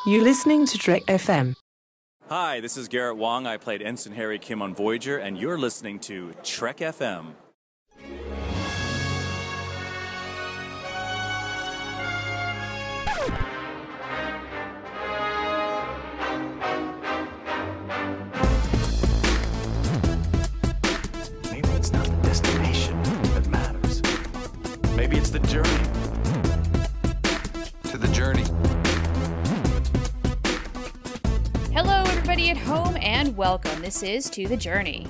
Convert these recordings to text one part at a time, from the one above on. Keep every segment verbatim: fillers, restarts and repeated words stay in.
You listening to Trek F M? Hi, this is Garrett Wong. I played Ensign Harry Kim on Voyager, and you're listening to Trek F M. Maybe it's not the destination that matters. Maybe it's the journey. To the journey. Hello, everybody at home, and welcome. This is To the Journey.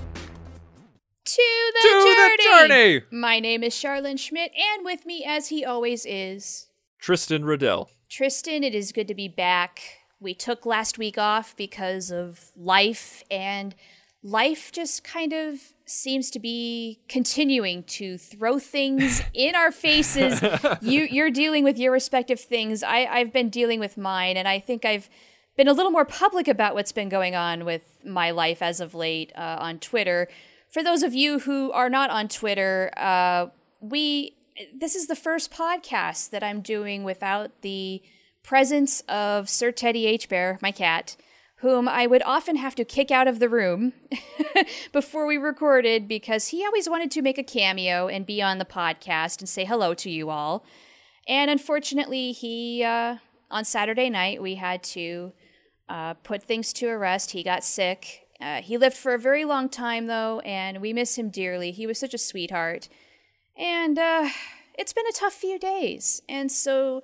To the to journey! the journey! My name is Charlene Schmidt, and with me, as he always is, Tristan Riddell. Tristan. It is good to be back. We took last week off because of life, and life just kind of seems to be continuing to throw things in our faces. you, you're dealing with your respective things. I, I've been dealing with mine, and I think I've been a little more public about what's been going on with my life as of late uh, on Twitter. For those of you who are not on Twitter, uh, we this is the first podcast that I'm doing without the presence of Sir Teddy H. Bear, my cat, whom I would often have to kick out of the room before we recorded because he always wanted to make a cameo and be on the podcast and say hello to you all. And unfortunately, he uh, on Saturday night, we had to Uh, put things to rest. He got sick. Uh, he lived for a very long time, though, and we miss him dearly. He was such a sweetheart. And uh, it's been a tough few days. And so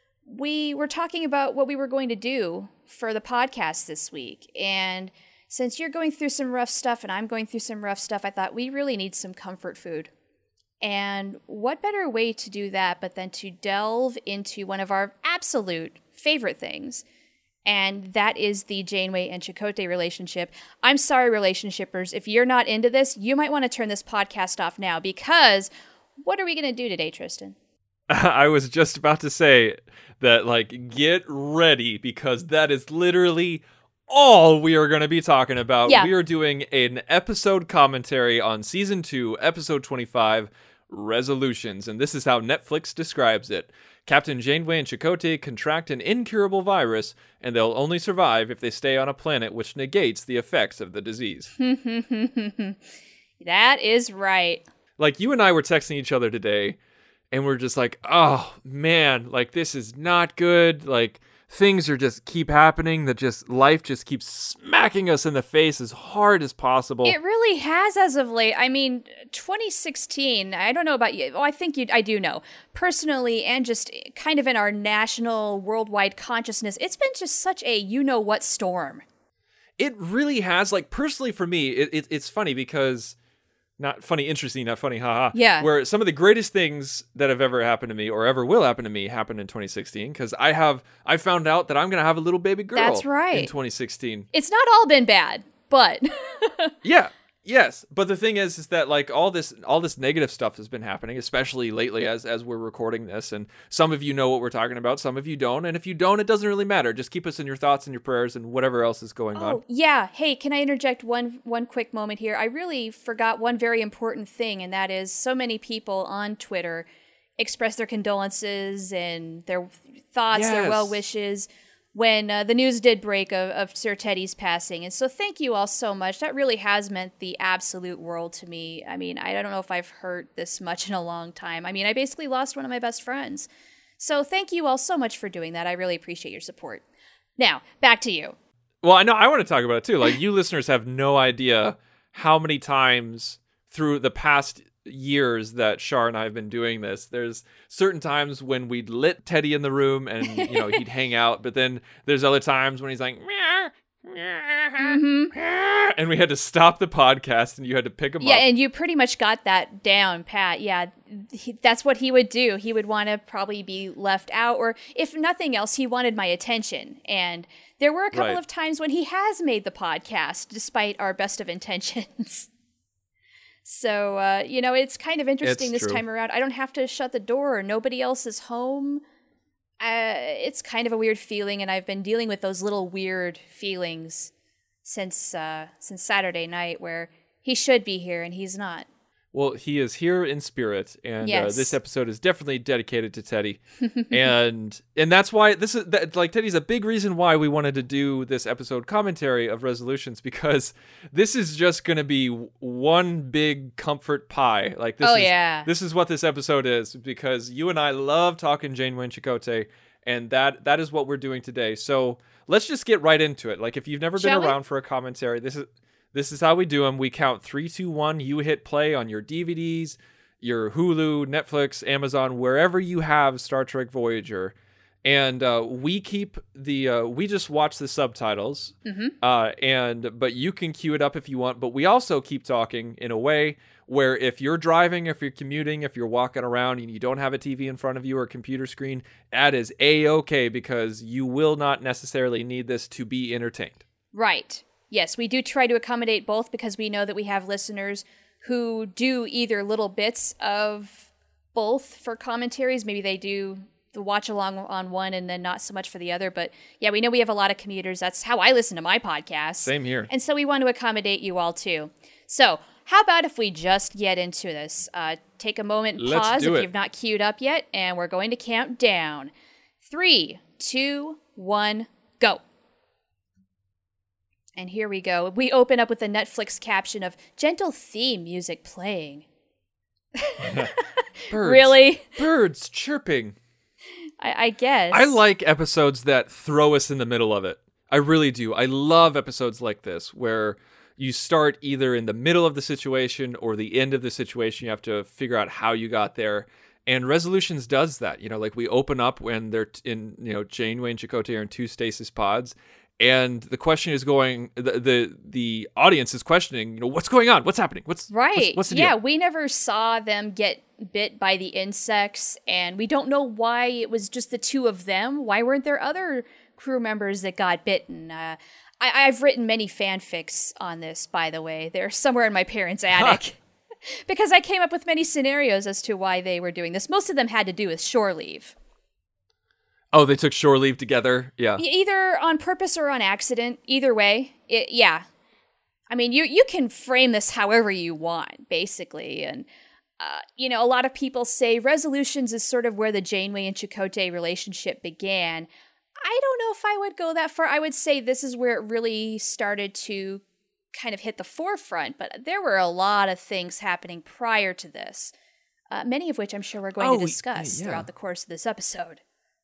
we were talking about what we were going to do for the podcast this week. And since you're going through some rough stuff and I'm going through some rough stuff, I thought we really need some comfort food. And what better way to do that but than to delve into one of our absolute favorite things, and that is the Janeway and Chakotay relationship. I'm sorry, relationshipers. If you're not into this, you might want to turn this podcast off now, because what are we going to do today, Tristan? I was just about to say that, like, get ready, because that is literally all we are going to be talking about. Yeah. We are doing an episode commentary on Season two, Episode twenty-five, Resolutions, and this is how Netflix describes it. Captain Janeway and Chakotay contract an incurable virus, and they'll only survive if they stay on a planet which negates the effects of the disease. That is right. Like, you and I were texting each other today, and we're just like, oh, man, like, this is not good. Like, things are just keep happening, that just, life just keeps smacking us in the face as hard as possible. It really has as of late. I mean, twenty sixteen, I don't know about you. Oh, I think you, I do know. Personally, and just kind of in our national, worldwide consciousness, it's been just such a you-know-what storm. It really has. Like, personally for me, it, it, it's funny because... Not funny, interesting, not funny, haha. Yeah. Where some of the greatest things that have ever happened to me or ever will happen to me happened in twenty sixteen, because I have, I found out that I'm going to have a little baby girl. That's right. In twenty sixteen. It's not all been bad, but... Yeah, yes. But the thing is, is that, like, all this, all this negative stuff has been happening, especially lately as, as we're recording this. And some of you know what we're talking about, some of you don't. And if you don't, it doesn't really matter. Just keep us in your thoughts and your prayers and whatever else is going oh, on. Yeah. Hey, can I interject one one quick moment here? I really forgot one very important thing, and that is so many people on Twitter express their condolences and their thoughts, Yes. their well wishes when uh, the news did break of, of Sir Teddy's passing. And so thank you all so much. That really has meant the absolute world to me. I mean, I don't know if I've heard this much in a long time. I mean, I basically lost one of my best friends. So thank you all so much for doing that. I really appreciate your support. Now, back to you. Well, I know I want to talk about it too. Like, you listeners have no idea how many times through the past years that Shar and I have been doing this, there's certain times when we'd lit Teddy in the room and, you know, he'd hang out, but then there's other times when he's like, meow, Mm-hmm. and we had to stop the podcast and you had to pick him Yeah, up. and you pretty much got that down, Pat. Yeah, he, that's what he would do. He would want to probably be left out, or if nothing else, he wanted my attention. And there were a couple Right. of times when he has made the podcast, despite our best of intentions. So, uh, you know, it's kind of interesting It's this true. time around. I don't have to shut the door. Nobody else is home. Uh, it's kind of a weird feeling, and I've been dealing with those little weird feelings since uh, since Saturday night, where he should be here and he's not. Well, he is here in spirit, and Yes. uh, this episode is definitely dedicated to Teddy, and and that's why this is that, like Teddy's a big reason why we wanted to do this episode commentary of Resolutions, because this is just going to be one big comfort pie. Like this Oh, is yeah. this is what this episode is, because you and I love talking Janeway and Chakotay, and that that is what we're doing today. So let's just get right into it. Like if you've never Shall been we? around for a commentary, this is. This is how we do them. We count three, two, one. You hit play on your D V Ds, your Hulu, Netflix, Amazon, wherever you have Star Trek Voyager, and uh, we keep the. Uh, we just watch the subtitles, Mm-hmm. uh, and but you can cue it up if you want. But we also keep talking in a way where if you're driving, if you're commuting, if you're walking around and you don't have a T V in front of you or a computer screen, that is A-okay, because you will not necessarily need this to be entertained. Right. Yes, we do try to accommodate both because we know that we have listeners who do either little bits of both for commentaries. Maybe they do the watch along on one and then not so much for the other. But yeah, we know we have a lot of commuters. That's how I listen to my podcast. Same here. And so we want to accommodate you all too. So how about if we just get into this? Uh, take a moment, Let's pause do if it. you've not queued up yet, and we're going to count down. Three, two, one, go. And here we go. We open up with a Netflix caption of gentle theme music playing. Birds. Really? Birds chirping. I, I guess. I like episodes that throw us in the middle of it. I really do. I love episodes like this where you start either in the middle of the situation or the end of the situation. You have to figure out how you got there. And Resolutions does that. You know, like we open up when they're t- in, you know, Janeway and Chakotay are in two stasis pods. And the question is going, the, the the audience is questioning, you know, what's going on? What's happening? What's Right. What's, what's the yeah, deal? we never saw them get bit by the insects, and we don't know why it was just the two of them. Why weren't there other crew members that got bitten? Uh, I, I've written many fanfics on this, by the way. They're somewhere in my parents' attic. Because I came up with many scenarios as to why they were doing this. Most of them had to do with shore leave. Oh, they took shore leave together? Yeah. E- Either on purpose or on accident. Either way, it, yeah. I mean, you you can frame this however you want, basically. And, uh, you know, a lot of people say Resolutions is sort of where the Janeway and Chakotay relationship began. I don't know if I would go that far. I would say this is where it really started to kind of hit the forefront. But there were a lot of things happening prior to this, uh, many of which I'm sure we're going Oh, to discuss yeah. throughout the course of this episode.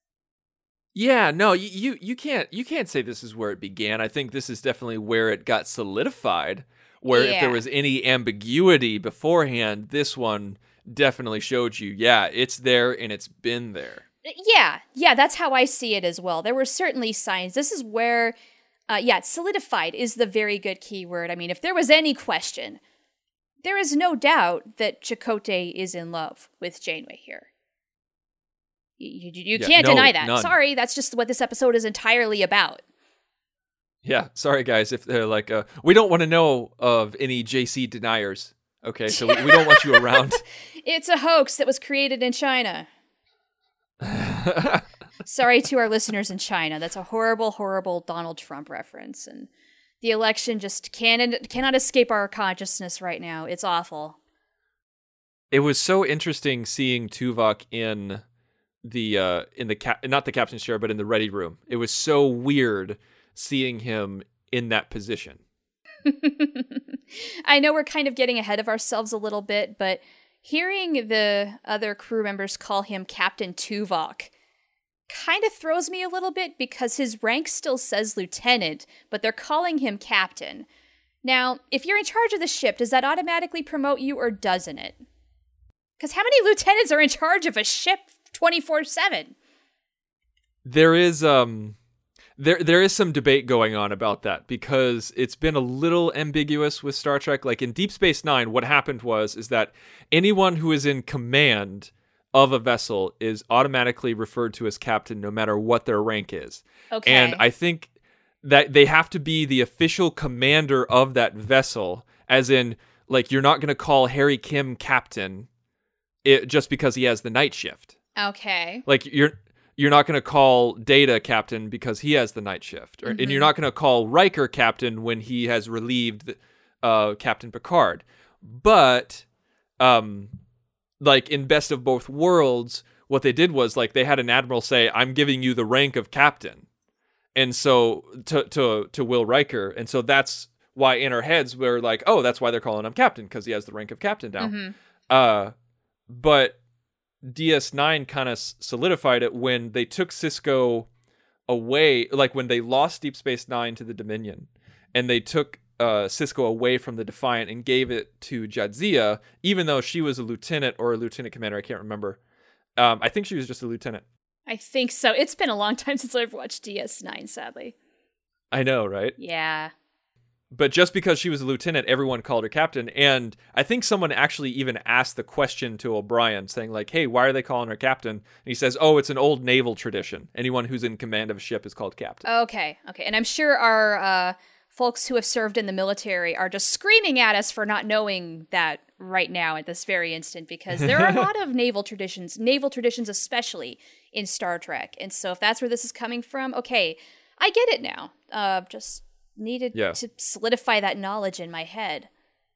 Yeah, no, you, you you can't you can't say this is where it began. I think this is definitely where it got solidified. Where if Yeah. there was any ambiguity beforehand, this one definitely showed you, yeah, it's there and it's been there. Yeah, yeah, that's how I see it as well. There were certainly signs. This is where, uh, yeah, solidified is the very good key word. I mean, if there was any question, there is no doubt that Chakotay is in love with Janeway here. You, you, you Yeah, can't no, deny that. none. Sorry, that's just what this episode is entirely about. Yeah, sorry guys if they're like, uh, we don't want to know of any J C deniers. Okay, so we, we don't want you around. It's a hoax that was created in China. Sorry to our listeners in China. That's a horrible, horrible Donald Trump reference. And the election just can, cannot escape our consciousness right now. It's awful. It was so interesting seeing Tuvok in the uh in the cap not the captain's chair but in the ready room. It was so weird seeing him in that position. I know we're kind of getting ahead of ourselves a little bit, but hearing the other crew members call him Captain Tuvok kind of throws me a little bit because his rank still says lieutenant, but they're calling him captain. Now, if you're in charge of the ship, does that automatically promote you or doesn't it? Because how many lieutenants are in charge of a ship twenty-four seven? There is um there there is some debate going on about that because it's been a little ambiguous with Star Trek. Like in Deep Space Nine, what happened was is that anyone who is in command of a vessel is automatically referred to as captain no matter what their rank is. Okay. And I think that they have to be the official commander of that vessel, as in, like, you're not going to call Harry Kim captain it, just because he has the night shift. Okay. Like, you're you're not going to call Data captain because he has the night shift. Or, Mm-hmm. And you're not going to call Riker captain when he has relieved uh, Captain Picard. But um, like in Best of Both Worlds, what they did was like they had an admiral say, "I'm giving you the rank of captain," and so to to to Will Riker, and so that's why in our heads we're like, "Oh, that's why they're calling him captain because he has the rank of captain now." Mm-hmm. Uh, but D S nine kind of solidified it when they took Sisko away, like when they lost Deep Space Nine to the Dominion, and they took uh, Sisko away from the Defiant and gave it to Jadzia, even though she was a lieutenant or a lieutenant commander, I can't remember. Um, I think she was just a lieutenant. I think so. It's been a long time since I've watched D S nine, sadly. I know, right? Yeah. But just because she was a lieutenant, everyone called her captain. And I think someone actually even asked the question to O'Brien, saying like, "Hey, why are they calling her captain?" And he says, "Oh, it's an old naval tradition. Anyone who's in command of a ship is called captain." Okay, okay. And I'm sure our uh, folks who have served in the military are just screaming at us for not knowing that right now at this very instant, because there are a lot of naval traditions, naval traditions especially in Star Trek. And so if that's where this is coming from, okay, I get it now. Uh, just... needed yeah. to solidify that knowledge in my head.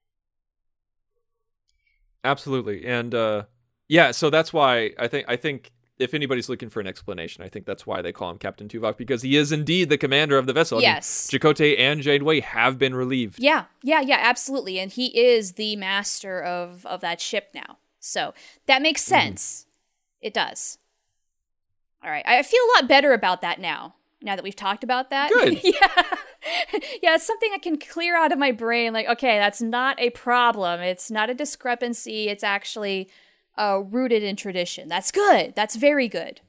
Absolutely. And uh, yeah, so that's why I think I think if anybody's looking for an explanation, I think that's why they call him Captain Tuvok, because he is indeed the commander of the vessel. Yes. I mean, Chakotay and Janeway have been relieved. Yeah, yeah, yeah, absolutely. And he is the master of, of that ship now. So that makes sense. Mm-hmm. It does. All right. I feel a lot better about that now. Now that we've talked about that. Good. yeah. Yeah, it's something I can clear out of my brain. Like, okay, that's not a problem. It's not a discrepancy. It's actually uh, rooted in tradition. That's good. That's very good.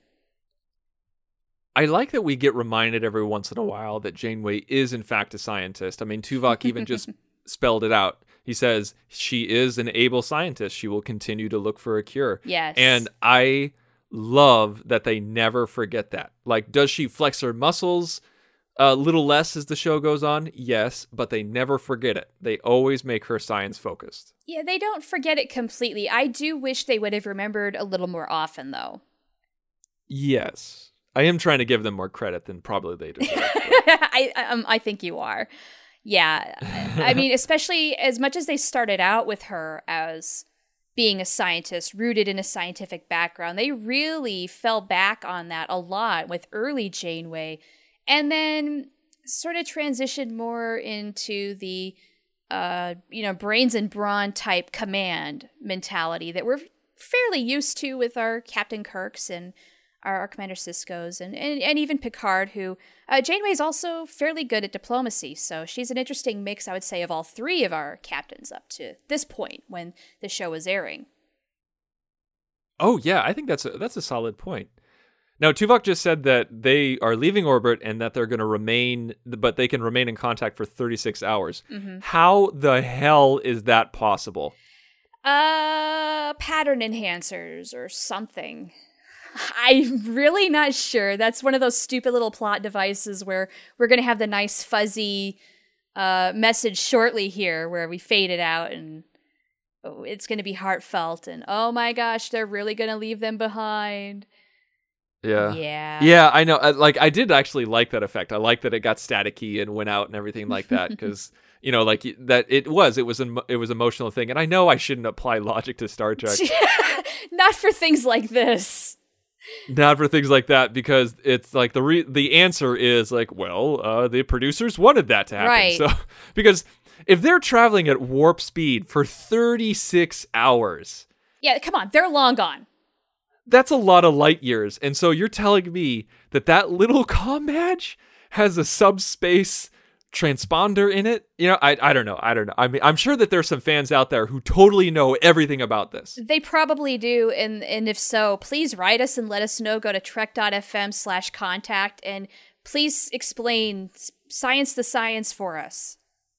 I like that we get reminded every once in a while that Janeway is, in fact, a scientist. I mean, Tuvok even just spelled it out. He says she is an able scientist. She will continue to look for a cure. Yes. And I love that they never forget that. Like, does she flex her muscles a little less as the show goes on? Yes, but they never forget it. They always make her science focused. Yeah, they don't forget it completely. I do wish they would have remembered a little more often, though. Yes. I am trying to give them more credit than probably they deserve. I um, I think you are. Yeah. I mean, especially as much as they started out with her as being a scientist, rooted in a scientific background, they really fell back on that a lot with early Janeway, and then sort of transitioned more into the, uh, you know, brains and brawn type command mentality that we're fairly used to with our Captain Kirks and our, our Commander Sisko's, and, and, and even Picard, who, uh, Janeway's also fairly good at diplomacy, so she's an interesting mix, I would say, of all three of our captains up to this point when the show was airing. Oh, yeah, I think that's a, that's a solid point. Now, Tuvok just said that they are leaving orbit and that they're going to remain, but they can remain in contact for thirty-six hours. Mm-hmm. How the hell is that possible? Uh, pattern enhancers or something. I'm really not sure. That's one of those stupid little plot devices where we're going to have the nice fuzzy uh, message shortly here where we fade it out and oh, it's going to be heartfelt and oh my gosh, they're really going to leave them behind. Yeah. Yeah. Yeah, I know. Like, I did actually like that effect. I like that it got staticky and went out and everything like that because, you know, like that it was, it was an it was an emotional thing. And I know I shouldn't apply logic to Star Trek. Not for things like this. Not for things like that, because it's like the re- the answer is like, well, uh, the producers wanted that to happen. Right. So, because if they're traveling at warp speed for thirty-six hours. Yeah, come on. They're long gone. That's a lot of light years. And so you're telling me that that little comm badge has a subspace transponder in it? You know, I I don't know. I don't know. I mean, I'm sure that there's some fans out there who totally know everything about this. They probably do. And, and if so, please write us and let us know. Go to trek.fm slash contact and please explain science the science for us.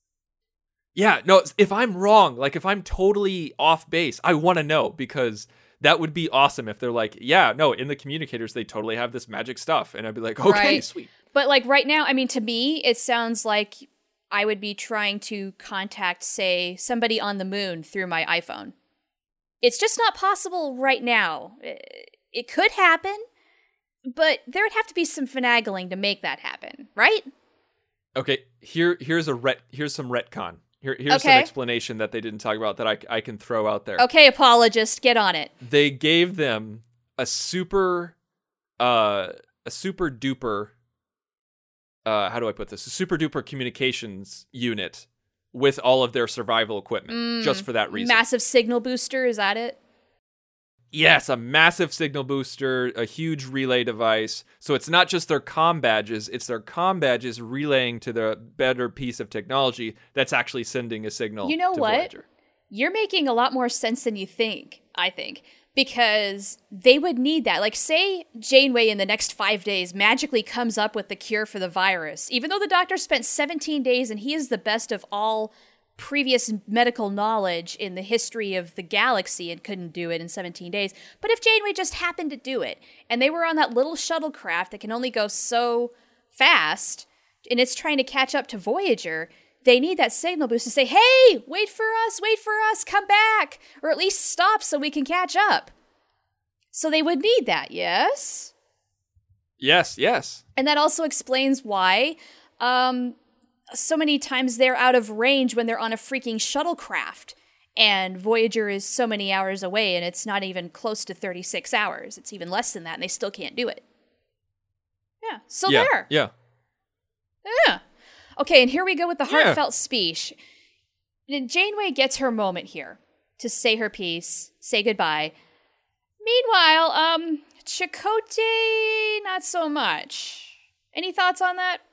Yeah, no, if I'm wrong, like if I'm totally off base, I want to know, because that would be awesome if they're like, yeah, no, in the communicators, they totally have this magic stuff. And I'd be like, okay, right. Sweet. But like right now, I mean, to me, it sounds like I would be trying to contact, say, somebody on the moon through my iPhone. It's just not possible right now. It could happen, but there would have to be some finagling to make that happen, right? Okay, here here's a ret here's some retcon. Here, here's Okay. some explanation that they didn't talk about that I, I can throw out there. Okay, apologist, get on it. They gave them a super, uh, a super duper, uh, how do I put this? A super duper communications unit with all of their survival equipment, Mm, just for that reason. Massive signal booster, is that it? Yes, a massive signal booster, a huge relay device. So it's not just their comm badges, it's their comm badges relaying to the better piece of technology that's actually sending a signal You know to what? Voyager. You're making a lot more sense than you think, I think, because they would need that. Like, say Janeway in the next five days magically comes up with the cure for the virus, even though the doctor spent seventeen days and he is the best of all previous medical knowledge in the history of the galaxy and couldn't do it in seventeen days. But if Janeway just happened to do it, and they were on that little shuttlecraft that can only go so fast, and it's trying to catch up to Voyager, they need that signal boost to say, hey, wait for us, wait for us, come back, or at least stop so we can catch up. So they would need that, yes? Yes, yes. And that also explains why um, so many times they're out of range when they're on a freaking shuttlecraft. And Voyager is so many hours away, and it's not even close to thirty-six hours. It's even less than that, and they still can't do it. Yeah, so yeah, there. Yeah. Yeah. Okay, and here we go with the Yeah. heartfelt speech. And Janeway gets her moment here to say her piece, say goodbye. Meanwhile, um, Chakotay, not so much. Any thoughts on that?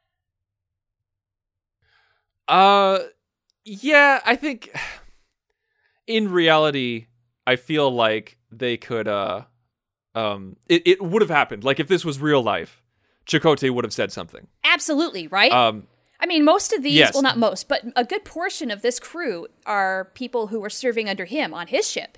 Uh, yeah, I think in reality, I feel like they could, uh, um, it, it would have happened. Like if this was real life, Chakotay would have said something. Absolutely, right? Um, I mean, most of these, yes. well, not most, but a good portion of this crew are people who were serving under him on his ship.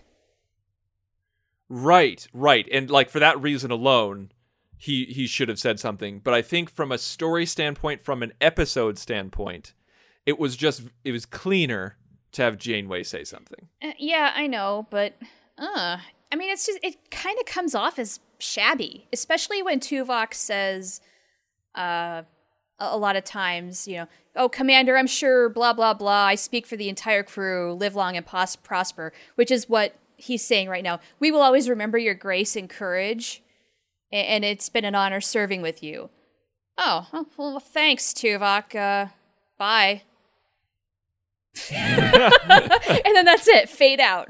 Right, right. And like for that reason alone, he he should have said something. But I think from a story standpoint, from an episode standpoint, it was just it was cleaner to have Janeway say something. Uh, yeah, I know, but uh I mean, it's just it kind of comes off as shabby, especially when Tuvok says uh a, a lot of times, you know, oh, Commander, I'm sure blah blah blah, I speak for the entire crew, live long and pos- prosper, which is what he's saying right now. We will always remember your grace and courage, and, and it's been an honor serving with you. Oh, oh well, thanks, Tuvok. Uh, bye. And then that's it. Fade out.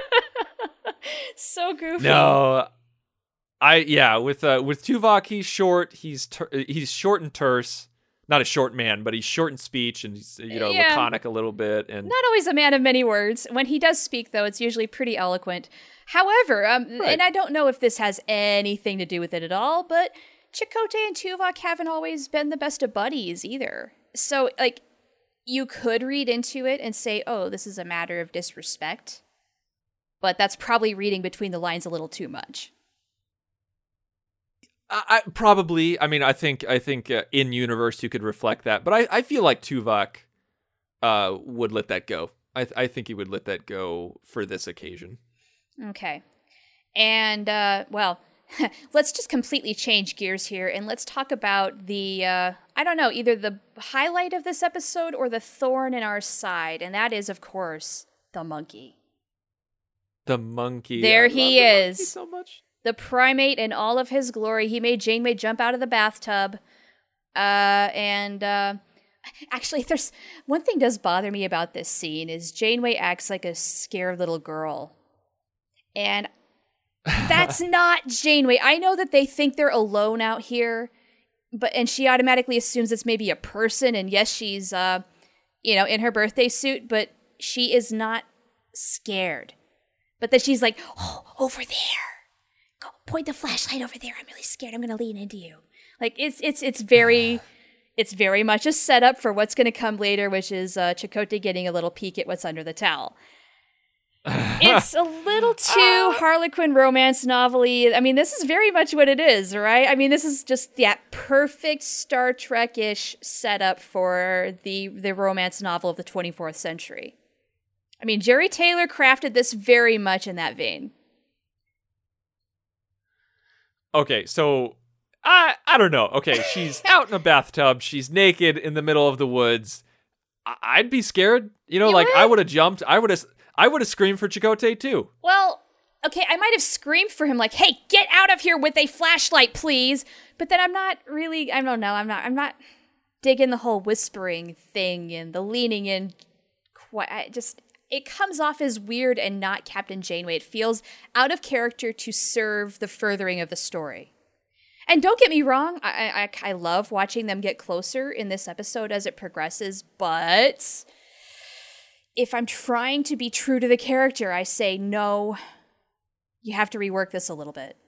So goofy. No, I yeah with uh, with Tuvok, he's short. He's ter- he's short and terse. Not a short man, but he's short in speech and he's, you know, Yeah. laconic a little bit. And Not always a man of many words. When he does speak, though, it's usually pretty eloquent. However, um, Right. and I don't know if this has anything to do with it at all, but Chakotay and Tuvok haven't always been the best of buddies either. So, like, you could read into it and say, oh, this is a matter of disrespect. But that's probably reading between the lines a little too much. I, I probably, I mean, I think, I think uh, in universe you could reflect that, but I, I feel like Tuvok uh, would let that go. I, I think he would let that go for this occasion. Okay. And, uh, well, let's just completely change gears here and let's talk about the, uh, I don't know, either the highlight of this episode or the thorn in our side. And that is, of course, the monkey. The monkey. There I he love the monkey is. so much. The primate in all of his glory. He made Janeway jump out of the bathtub. Uh, and, uh, actually, there's one thing does bother me about this scene is Janeway acts like a scared little girl. And that's not Janeway. I know that they think they're alone out here, but and she automatically assumes it's maybe a person. And yes, she's, uh, you know, in her birthday suit, but she is not scared. But then she's like, oh, over there. Go point the flashlight over there. I'm really scared. I'm going to lean into you. Like it's it's it's very it's very much a setup for what's going to come later, which is uh, Chakotay getting a little peek at what's under the towel. It's a little too Harlequin romance novel-y. I mean, this is very much what it is, right? I mean, this is just that perfect Star Trek-ish setup for the the romance novel of the twenty-fourth century. I mean, Jerry Taylor crafted this very much in that vein. Okay, so I I don't know. Okay, she's out in a bathtub. She's naked in the middle of the woods. I- I'd be scared. You know, You like would? I would have jumped. I would have. I would have screamed for Chakotay too. Well, okay, I might have screamed for him like, "Hey, get out of here with a flashlight, please." But then I'm not really, I don't know, I'm not I'm not digging the whole whispering thing and the leaning in. Quite, I just it comes off as weird and not Captain Janeway. It feels out of character to serve the furthering of the story. And don't get me wrong, I I, I love watching them get closer in this episode as it progresses, but if I'm trying to be true to the character, I say, no, you have to rework this a little bit.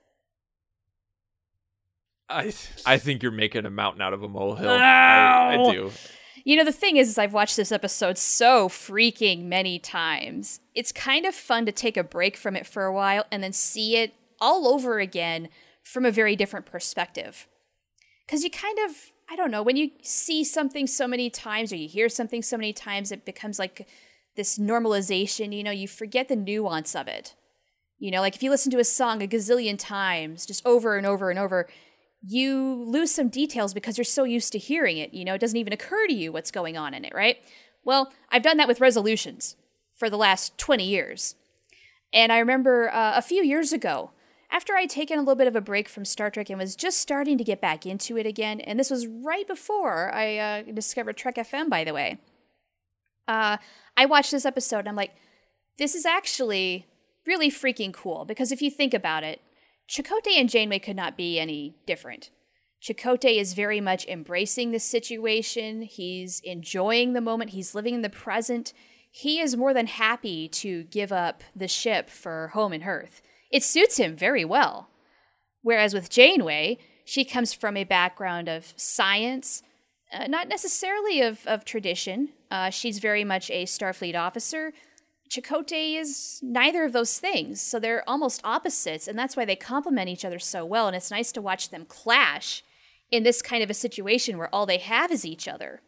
I I think you're making a mountain out of a molehill. Ow! I, I do. You know, the thing is, is, I've watched this episode so freaking many times. It's kind of fun to take a break from it for a while and then see it all over again from a very different perspective. Because you kind of, I don't know, when you see something so many times or you hear something so many times, it becomes like this normalization, you know, you forget the nuance of it. You know, like if you listen to a song a gazillion times, just over and over and over, you lose some details because you're so used to hearing it. You know, it doesn't even occur to you what's going on in it, right? Well, I've done that with resolutions for the last twenty years. And I remember uh, a few years ago, after I'd taken a little bit of a break from Star Trek and was just starting to get back into it again, and this was right before I uh, discovered Trek F M, by the way, uh, I watched this episode and I'm like, this is actually really freaking cool. Because if you think about it, Chakotay and Janeway could not be any different. Chakotay is very much embracing the situation. He's enjoying the moment. He's living in the present. He is more than happy to give up the ship for home and hearth. It suits him very well. Whereas with Janeway, she comes from a background of science, uh, not necessarily of, of tradition. Uh, she's very much a Starfleet officer. Chakotay is neither of those things, so they're almost opposites, and that's why they complement each other so well, and it's nice to watch them clash in this kind of a situation where all they have is each other.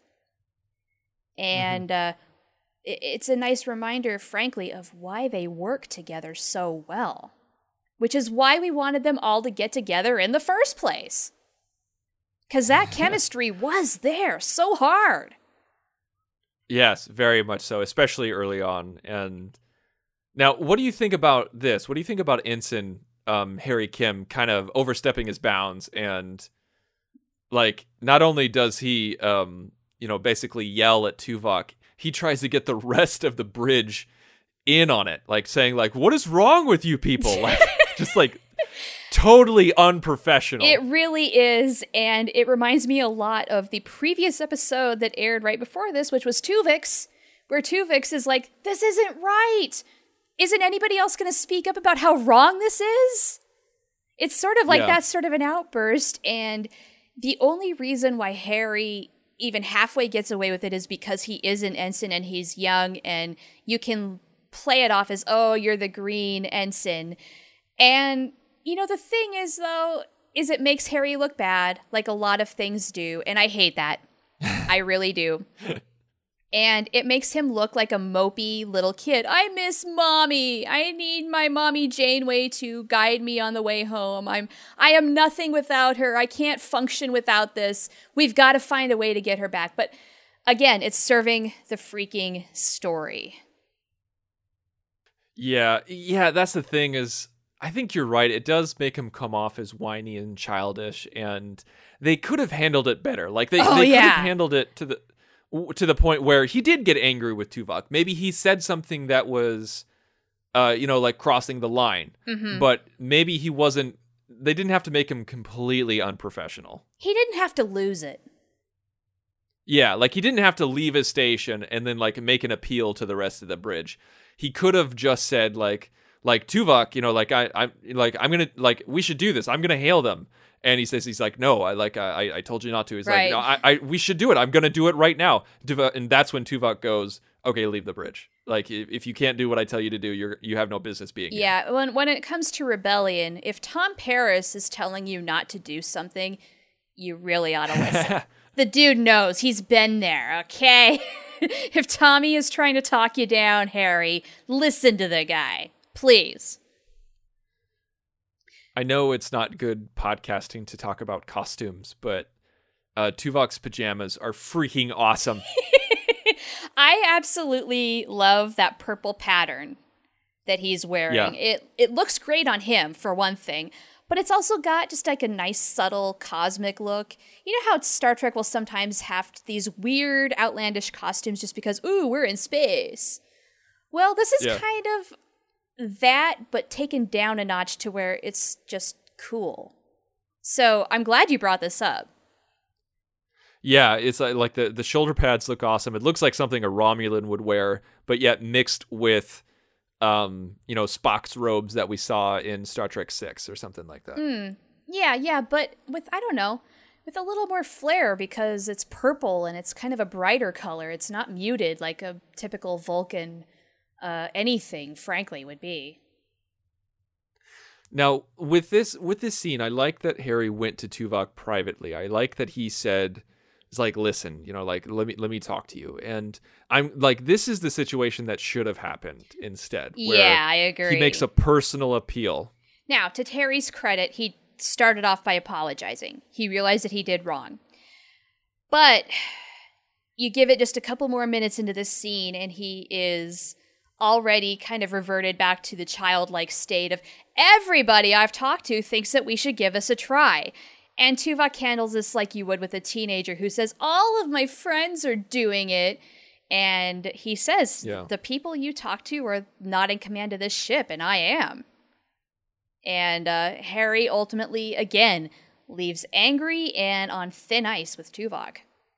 And mm-hmm. uh, it, it's a nice reminder, frankly, of why they work together so well, which is why we wanted them all to get together in the first place. Because that chemistry was there so hard. Yes, very much so, especially early on. And now, what do you think about this? What do you think about Ensign um, Harry Kim kind of overstepping his bounds? And like, not only does he, um, you know, basically yell at Tuvok, he tries to get the rest of the bridge in on it, like saying, like, "What is wrong with you people?" Like, just like totally unprofessional. It really is, and it reminds me a lot of the previous episode that aired right before this, which was Tuvix, where Tuvix is like, "This isn't right. Isn't anybody else going to speak up about how wrong this is?" It's sort of like yeah. that sort of an outburst, and the only reason why Harry even halfway gets away with it is because he is an ensign and he's young, and you can play it off as, "Oh, you're the green ensign." And you know, the thing is, though, is it makes Harry look bad, like a lot of things do, and I hate that. I really do. And it makes him look like a mopey little kid. "I miss mommy. I need my mommy Janeway to guide me on the way home. I'm, I am nothing without her. I can't function without this. We've got to find a way to get her back." But again, it's serving the freaking story. Yeah, yeah, that's the thing is, I think you're right. It does make him come off as whiny and childish, and they could have handled it better. Like they, oh, they yeah. could have handled it to the to the point where he did get angry with Tuvok. Maybe he said something that was, uh, you know, like crossing the line. Mm-hmm. But maybe he wasn't. They didn't have to make him completely unprofessional. He didn't have to lose it. Yeah, like he didn't have to leave his station and then like make an appeal to the rest of the bridge. He could have just said like. Like Tuvok, you know, like I, I, like I'm gonna, like we should do this. I'm gonna hail them, and he says he's like, "No, I like I, I told you not to." He's right. like, "No, I, I, we should do it. I'm gonna do it right now." Tuvok, and that's when Tuvok goes, "Okay, leave the bridge. Like if, if you can't do what I tell you to do, you're you have no business being here." Yeah, when when it comes to rebellion, if Tom Paris is telling you not to do something, you really ought to listen. The dude knows. He's been there. Okay, if Tommy is trying to talk you down, Harry, listen to the guy. Please. I know it's not good podcasting to talk about costumes, but uh, Tuvok's pajamas are freaking awesome. I absolutely love that purple pattern that he's wearing. Yeah. It it looks great on him, for one thing, but it's also got just like a nice, subtle, cosmic look. You know how Star Trek will sometimes have these weird, outlandish costumes just because, ooh, we're in space. Well, this is Yeah. kind of that, but taken down a notch to where it's just cool. So I'm glad you brought this up. Yeah, it's like, like the, the shoulder pads look awesome. It looks like something a Romulan would wear, but yet mixed with, um, you know, Spock's robes that we saw in Star Trek six or something like that. Mm, yeah, yeah, but with, I don't know, with a little more flair because it's purple and it's kind of a brighter color. It's not muted like a typical Vulcan uh, anything, frankly, would be. Now, with this with this scene, I like that Harry went to Tuvok privately. I like that he said, "It's like, listen, you know, like let me let me talk to you." And I'm like, this is the situation that should have happened instead. Where Yeah, I agree. He makes a personal appeal. Now, to Terry's credit, he started off by apologizing. He realized that he did wrong. But you give it just a couple more minutes into this scene, and he is already kind of reverted back to the childlike state of everybody I've talked to thinks that we should give us a try. And Tuvok handles this like you would with a teenager who says, all of my friends are doing it. And he says, Yeah. the people you talk to are not in command of this ship, and I am. And uh, Harry ultimately, again, leaves angry and on thin ice with Tuvok.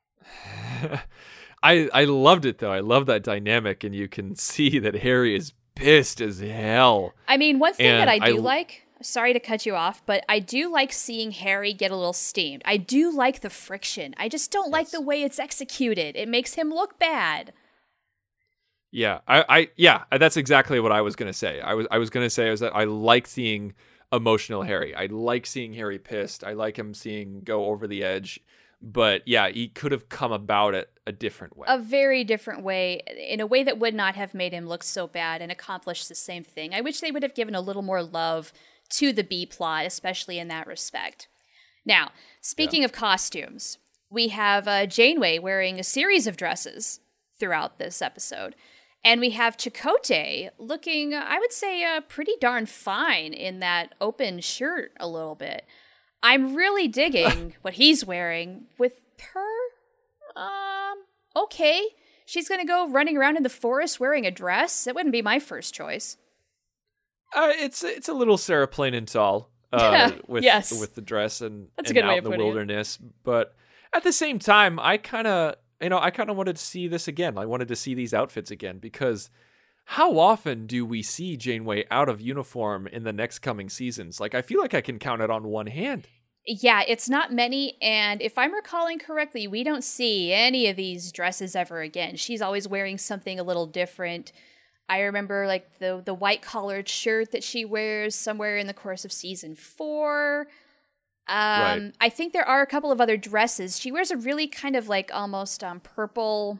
I I loved it, though. I love that dynamic, and you can see that Harry is pissed as hell. I mean, one thing And that I do I- like, sorry to cut you off, but I do like seeing Harry get a little steamed. I do like the friction. I just don't like Yes. the way it's executed. It makes him look bad. Yeah, I, I yeah, that's exactly what I was gonna say. I was I was gonna say was that I like seeing emotional Harry. I like seeing Harry pissed. I like him seeing go over the edge. But yeah, he could have come about it a different way. A very different way, in a way that would not have made him look so bad and accomplish the same thing. I wish they would have given a little more love to the B plot, especially in that respect. Now, speaking of costumes, we have uh, Janeway wearing a series of dresses throughout this episode. And we have Chakotay looking, I would say, uh, pretty darn fine in that open shirt a little bit. I'm really digging what he's wearing. With her, um, okay. She's going to go running around in the forest wearing a dress? That wouldn't be my first choice. Uh, it's it's a little Sarah Plainenthal uh, with Yes. with the dress and, That's a and good out way in of the putting it. wilderness. But at the same time, I kind of you know I kind of wanted to see this again. I wanted to see these outfits again because how often do we see Janeway out of uniform in the next coming seasons? Like, I feel like I can count it on one hand. Yeah, it's not many, and if I'm recalling correctly, we don't see any of these dresses ever again. She's always wearing something a little different. I remember, like, the the white-collared shirt that she wears somewhere in the course of season four. Um, Right. I think there are a couple of other dresses. She wears a really kind of, like, almost um, purple...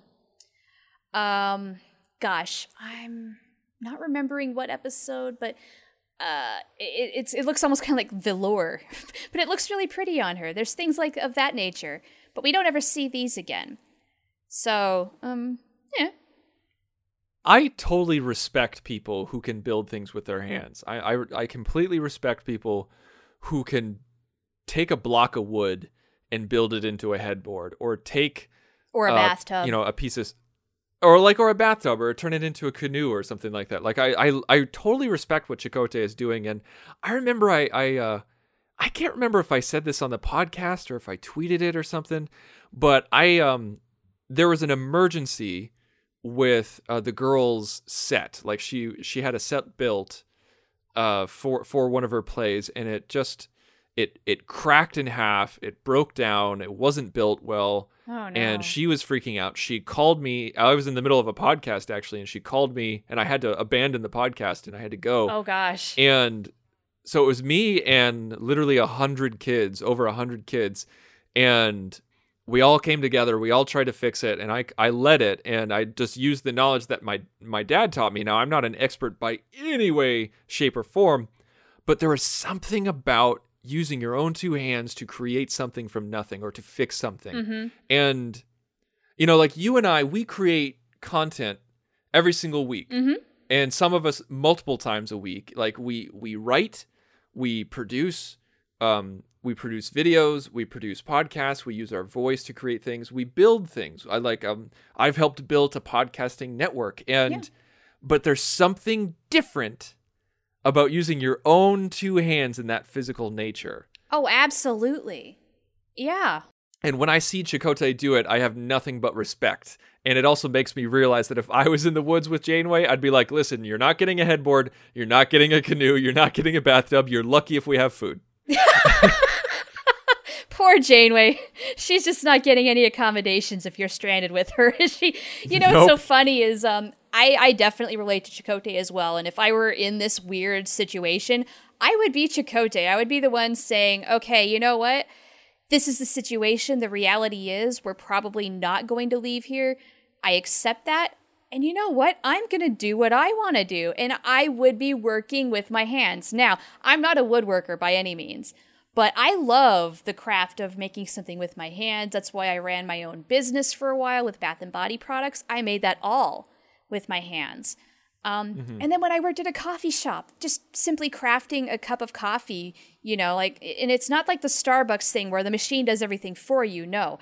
Um, gosh, I'm not remembering what episode, but... Uh, it, it's it looks almost kind of like velour, but it looks really pretty on her. There's things like of that nature, but we don't ever see these again. So, um, yeah. I totally respect people who can build things with their hands. I, I, I completely respect people who can take a block of wood and build it into a headboard, or take Or a uh, bathtub. you know, a piece of, or like, or a bathtub, or turn it into a canoe or something like that. Like, I, I, I totally respect what Chakotay is doing. And I remember I, I, uh, I can't remember if I said this on the podcast or if I tweeted it or something, but I, um, there was an emergency with uh, the girl's set. Like, she, she had a set built, uh, for, for one of her plays, and it just, it, it cracked in half. It broke down. It wasn't built well. Oh, no. And she was freaking out. She called me. I was in the middle of a podcast, actually, and she called me, and I had to abandon the podcast, and I had to go. Oh, gosh. And so it was me and literally a hundred kids, over a hundred kids, and we all came together. We all tried to fix it, and I, I led it, and I just used the knowledge that my, my dad taught me. Now, I'm not an expert by any way, shape, or form, but there was something about using your own two hands to create something from nothing or to fix something. Mm-hmm. And, you know, like you and I, we create content every single week. Mm-hmm. And some of us multiple times a week. Like we we write, we produce, um, we produce videos, we produce podcasts, we use our voice to create things, we build things. I like um I've helped build a podcasting network, and Yeah. but there's something different about using your own two hands in that physical nature. Oh, absolutely. Yeah. And when I see Chakotay do it, I have nothing but respect. And it also makes me realize that if I was in the woods with Janeway, I'd be like, listen, you're not getting a headboard, you're not getting a canoe, you're not getting a bathtub, you're lucky if we have food. Poor Janeway. She's just not getting any accommodations if you're stranded with her. she, you know, Nope. what's so funny is um, I, I definitely relate to Chakotay as well. And if I were in this weird situation, I would be Chakotay. I would be the one saying, okay, you know what? This is the situation. The reality is we're probably not going to leave here. I accept that. And you know what? I'm going to do what I want to do. And I would be working with my hands. Now, I'm not a woodworker by any means, but I love the craft of making something with my hands. That's why I ran my own business for a while with Bath and Body products. I made that all with my hands. Um, mm-hmm. And then when I worked at a coffee shop, just simply crafting a cup of coffee, you know, like, and it's not like the Starbucks thing where the machine does everything for you. No,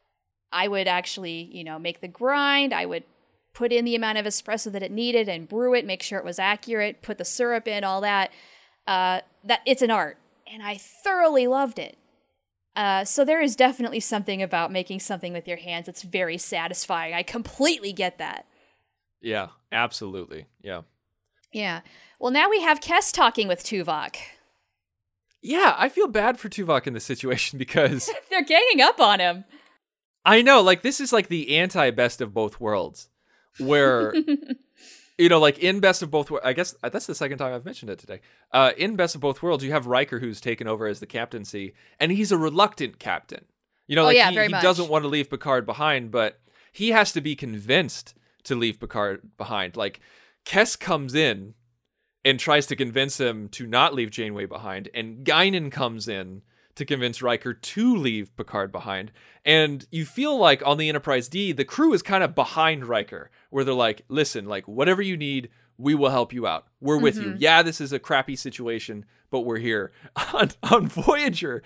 I would actually, you know, make the grind. I would put in the amount of espresso that it needed and brew it, make sure it was accurate, put the syrup in, all that. Uh, that it's an art, and I thoroughly loved it. Uh, so there is definitely something about making something with your hands that's very satisfying. I completely get that. Yeah, absolutely. Yeah. Yeah. Well, now we have Kes talking with Tuvok. Yeah, I feel bad for Tuvok in this situation because they're ganging up on him. I know, like, this is like the anti-best of both worlds, where, you know, like in Best of Both Worlds, I guess that's the second time I've mentioned it today. Uh, in Best of Both Worlds, you have Riker who's taken over as the captaincy, and he's a reluctant captain. You know, oh, like yeah, he, very he much. doesn't want to leave Picard behind, but he has to be convinced to leave Picard behind. Like, Kes comes in and tries to convince him to not leave Janeway behind, and Guinan comes in to convince Riker to leave Picard behind. And you feel like on the Enterprise D, the crew is kind of behind Riker, where they're like, listen, like, whatever you need, we will help you out. We're with Mm-hmm. you. Yeah, this is a crappy situation, but we're here. On, on Voyager,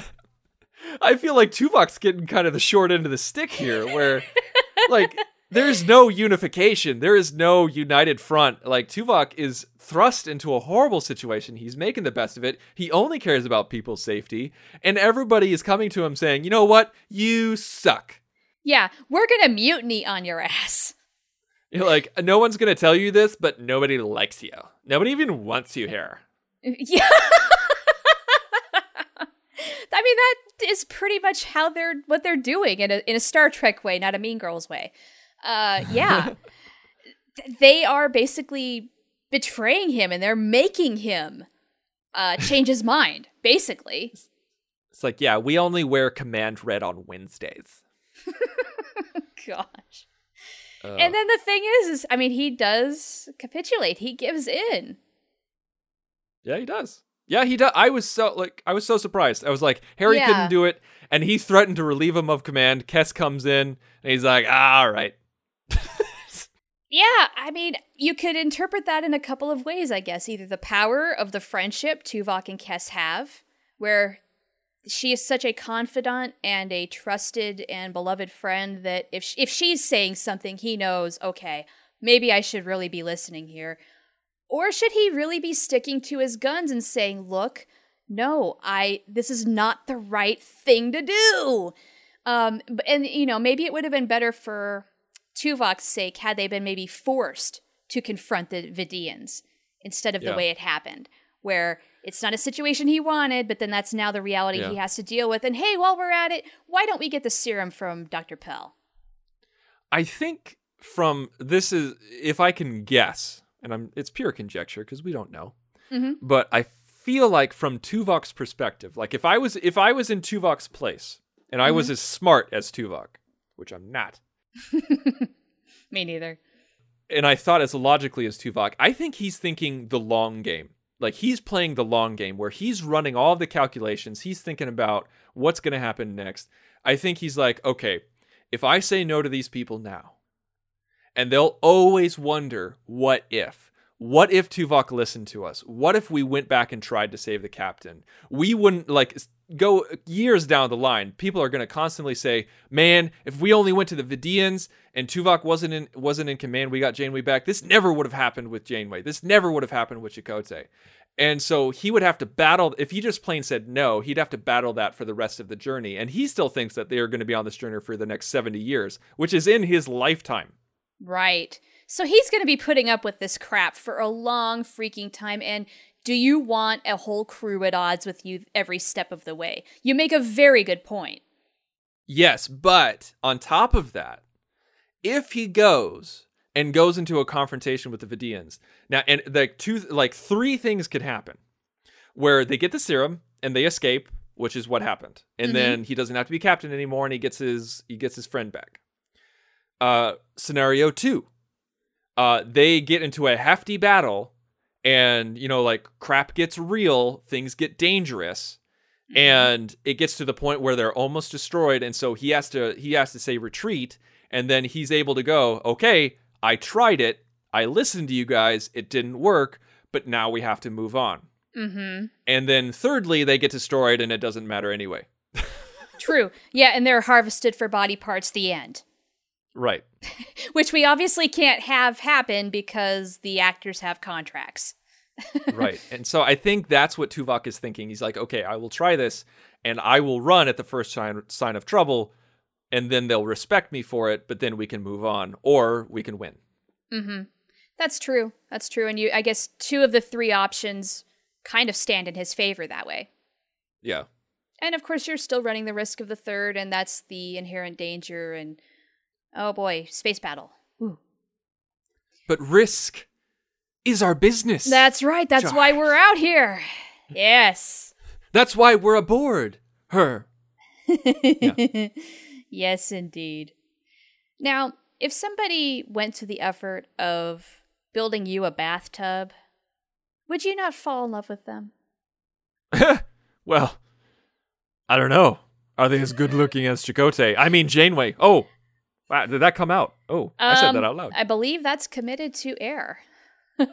I feel like Tuvok's getting kind of the short end of the stick here, where, like, there's no unification. There is no united front. Like, Tuvok is thrust into a horrible situation. He's making the best of it. He only cares about people's safety. And everybody is coming to him saying, you know what? You suck. Yeah, we're going to mutiny on your ass. You're like, no one's going to tell you this, but nobody likes you. Nobody even wants you here. Yeah. I mean, that is pretty much how they're, what they're doing in a, in a Star Trek way, not a Mean Girls way. Uh, yeah. They are basically betraying him, and they're making him uh, change his mind, basically. It's like, yeah, we only wear command red on Wednesdays. Gosh. Uh, And then the thing is, is, I mean, he does capitulate. He gives in. Yeah, he does. Yeah, he does. I was so like, I was so surprised. I was like, Harry Yeah. couldn't do it, and he threatened to relieve him of command. Kes comes in, and he's like, ah, all right. Yeah, I mean, you could interpret that in a couple of ways, I guess. Either the power of the friendship Tuvok and Kes have, where she is such a confidant and a trusted and beloved friend that if if she's saying something, he knows, okay, maybe I should really be listening here. Or should he really be sticking to his guns and saying, look, no, I this is not the right thing to do. Um, and, you know, maybe it would have been better for Tuvok's sake had they been maybe forced to confront the Vidians instead of Yeah. the way it happened, where it's not a situation he wanted, but then that's now the reality Yeah. he has to deal with. And hey, while we're at it, why don't we get the serum from Doctor Pell? I think from this is, if I can guess, and I'm it's pure conjecture because we don't know, Mm-hmm. but I feel like from Tuvok's perspective, like if I was if I was in Tuvok's place and I was as smart as Tuvok, which I'm not, Me neither. and I thought as logically as Tuvok, I think he's thinking the long game. Like, he's playing the long game where he's running all of the calculations. He's thinking about what's going to happen next. I think he's like, okay, if I say no to these people now, And they'll always wonder, what if? What if Tuvok listened to us? What if we went back and tried to save the captain? We wouldn't, like, go years down the line. People are going to constantly say, man, if we only went to the Vidians and Tuvok wasn't in wasn't in command, we got Janeway back, this never would have happened with Janeway. This never would have happened with Chakotay. And so he would have to battle, if he just plain said no, he'd have to battle that for the rest of the journey. And he still thinks that they are going to be on this journey for the next seventy years, which is in his lifetime. Right. So he's going to be putting up with this crap for a long freaking time. And do you want a whole crew at odds with you every step of the way? You make a very good point. Yes, but on top of that, if he goes and goes into a confrontation with the Vidians, now, and like two, like three things could happen, where they get the serum and they escape, which is what happened, and mm-hmm. then he doesn't have to be captain anymore, and he gets his he gets his friend back. Uh, scenario two. Uh, they get into a hefty battle and, you know, like crap gets real, things get dangerous, mm-hmm. and it gets to the point where they're almost destroyed. And so he has to, he has to say retreat. And then he's able to go, okay, I tried it. I listened to you guys. It didn't work, but now we have to move on. Mm-hmm. And then thirdly, they get destroyed and it doesn't matter anyway. True. Yeah. And they're harvested for body parts, the end. Right. Which we obviously can't have happen because the actors have contracts. Right. And so I think that's what Tuvok is thinking. He's like, okay, I will try this and I will run at the first sign, sign of trouble, and then they'll respect me for it, but then we can move on or we can win. Mm-hmm. That's true. That's true. And you, I guess two of the three options kind of stand in his favor that way. Yeah. And of course, you're still running the risk of the third, and that's the inherent danger and oh boy, space battle. Ooh. But risk is our business. That's right. That's Jar. why we're out here. Yes. That's why we're aboard her. Yeah. Yes, indeed. Now, if somebody went to the effort of building you a bathtub, would you not fall in love with them? Well, I don't know. Are they as good looking as Chakotay? I mean, Janeway. Oh. Wow, did that come out? Oh, I um, said that out loud. I believe that's committed to air. And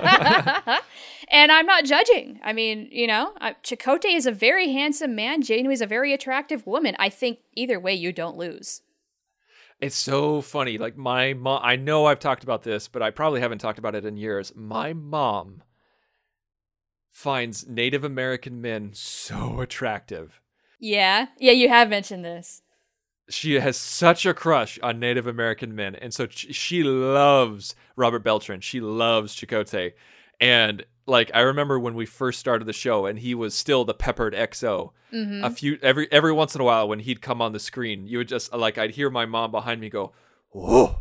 I'm not judging. I mean, you know, uh, Chakotay is a very handsome man. Janeway is a very attractive woman. I think either way, you don't lose. It's so funny. Like my mom, I know I've talked about this, but I probably haven't talked about it in years. My mom finds Native American men so attractive. Yeah. Yeah, you have mentioned this. She has such a crush on Native American men. And so ch- she loves Robert Beltran. She loves Chakotay. And like, I remember when we first started the show and he was still the peppered X O. Mm-hmm. A few, every, every once in a while when he'd come on the screen, you would just like, I'd hear my mom behind me go, whoa.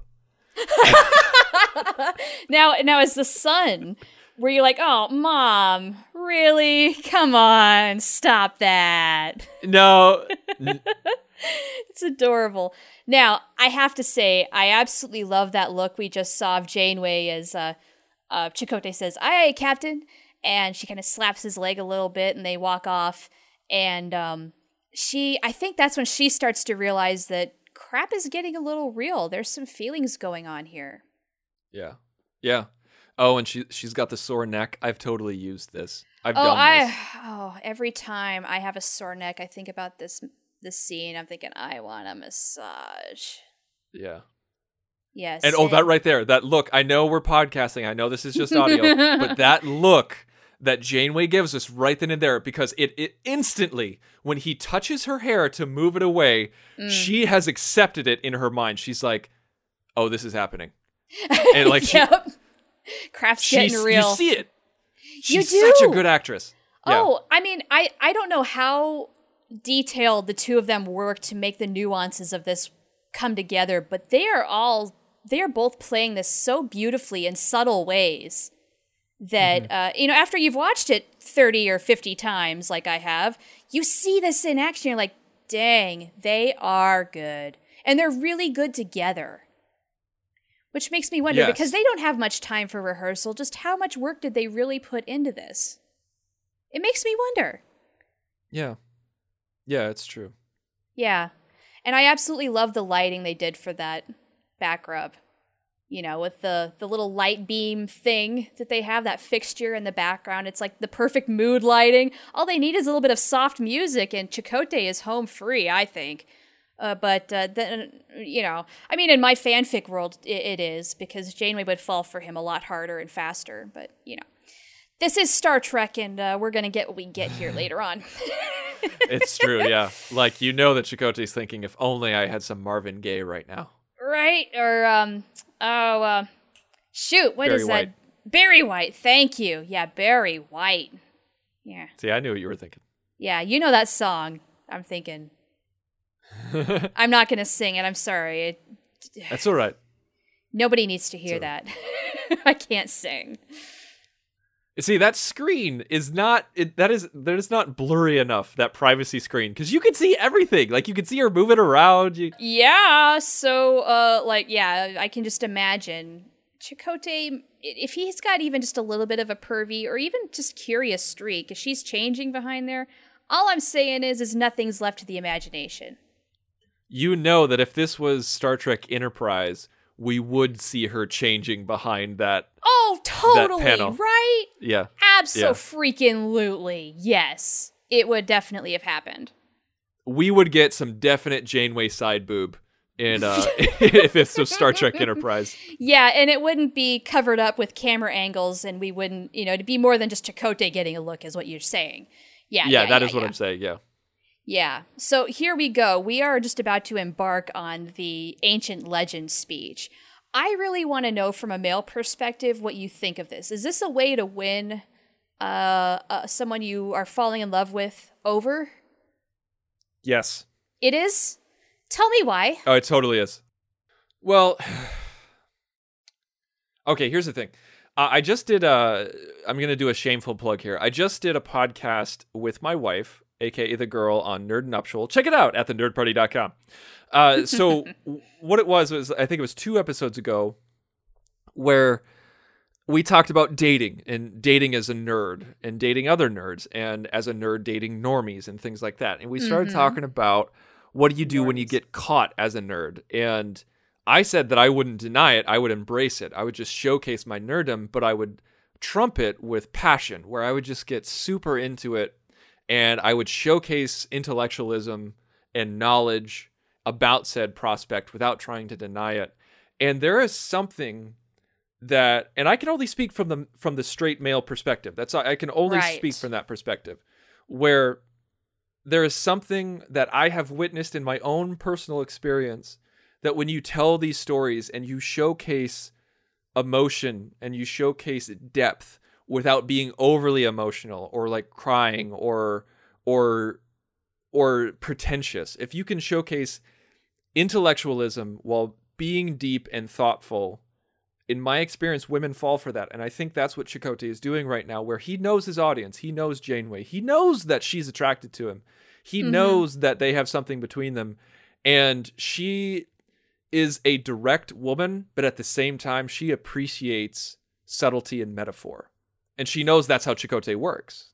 now, now as the son, were you like, oh, mom, really? Come on, stop that. No. N- It's adorable. Now, I have to say, I absolutely love that look we just saw of Janeway as uh, uh, Chakotay says, aye, Captain. And she kind of slaps his leg a little bit and they walk off. And um, she, I think that's when she starts to realize that crap is getting a little real. There's some feelings going on here. Yeah. Yeah. Oh, and she, she's got the sore neck. I've totally used this. I've oh, done I, this. Oh, every time I have a sore neck, I think about this this scene. I'm thinking, I want a massage. Yeah. Yes. And, and oh, that right there, that look, I know we're podcasting. I know this is just audio, but that look that Janeway gives us right then and there, because it, it instantly, when he touches her hair to move it away, mm. she has accepted it in her mind. She's like, oh, this is happening. And like, yep. she, Crap's getting real. You see it. She's you do. Such a good actress. Oh, yeah. I mean, I, I don't know how detailed the two of them work to make the nuances of this come together, but they are all, they are both playing this so beautifully in subtle ways that, mm-hmm. uh, you know, after you've watched it thirty or fifty times like I have, you see this in action, you're like, dang, they are good. And they're really good together. Which makes me wonder, yes. because they don't have much time for rehearsal, just how much work did they really put into this? It makes me wonder. Yeah. Yeah, it's true. Yeah. And I absolutely love the lighting they did for that back rub. you know, with the, the little light beam thing that they have, that fixture in the background. It's like the perfect mood lighting. All they need is a little bit of soft music, and Chakotay is home free, I think. Uh, but uh, then, you know, I mean, in my fanfic world, it, it is, because Janeway would fall for him a lot harder and faster. But, you know, this is Star Trek, and uh, we're going to get what we get here later on. It's true, yeah. Like, you know that Chakotay's thinking, if only I had some Marvin Gaye right now. Right? Or, um... Oh, uh, shoot, what Barry is White. that? Barry White, thank you. Yeah, Barry White. Yeah. See, I knew what you were thinking. Yeah, you know that song. I'm thinking. I'm not going to sing it, I'm sorry. It, That's all right. Nobody needs to hear It's that. I can't sing. See, that screen is not, it, that is, that is not blurry enough, that privacy screen, because you can see everything. Like, you can see her moving around. You... Yeah, so, uh, like, yeah, I can just imagine Chakotay, if he's got even just a little bit of a pervy or even just curious streak, if she's changing behind there, all I'm saying is, is nothing's left to the imagination. You know that if this was Star Trek Enterprise, we would see her changing behind that. Oh, totally, that panel. Right? Yeah. Abso-freaking-lutely, yes. It would definitely have happened. We would get some definite Janeway side boob in uh, if it's was Star Trek Enterprise. Yeah, and it wouldn't be covered up with camera angles, and we wouldn't, you know, it'd be more than just Chakotay getting a look, is what you're saying. Yeah, Yeah, yeah that yeah, is what yeah. I'm saying, yeah. Yeah, so here we go. We are just about to embark on the Ancient Legends speech. I really want to know from a male perspective what you think of this. Is this a way to win uh, uh, someone you are falling in love with over? Yes. It is? Tell me why. Oh, it totally is. Well, okay, here's the thing. Uh, I just did a, I'm going to do a shameful plug here. I just did a podcast with my wife, aka the girl, on Nerd Nuptial. Check it out at the nerd party dot com. Uh, so what it was, was I think it was two episodes ago where we talked about dating and dating as a nerd and dating other nerds and as a nerd dating normies and things like that. And we started Mm-hmm. talking about what do you do when you Normies. get caught as a nerd? And I said that I wouldn't deny it. I would embrace it. I would just showcase my nerddom, but I would trump it with passion, where I would just get super into it. And I would showcase intellectualism and knowledge about said prospect without trying to deny it. And there is something that, and I can only speak from the from the straight male perspective. That's I can only Right. speak from that perspective, where there is something that I have witnessed in my own personal experience, that when you tell these stories and you showcase emotion and you showcase depth without being overly emotional or like crying or or or pretentious, if you can showcase intellectualism while being deep and thoughtful, in my experience, women fall for that. And I think that's what Chakotay is doing right now, where he knows his audience. He knows Janeway. He knows that she's attracted to him. He Mm-hmm. knows that they have something between them. And she is a direct woman, but at the same time, she appreciates subtlety and metaphor. And she knows that's how Chakotay works.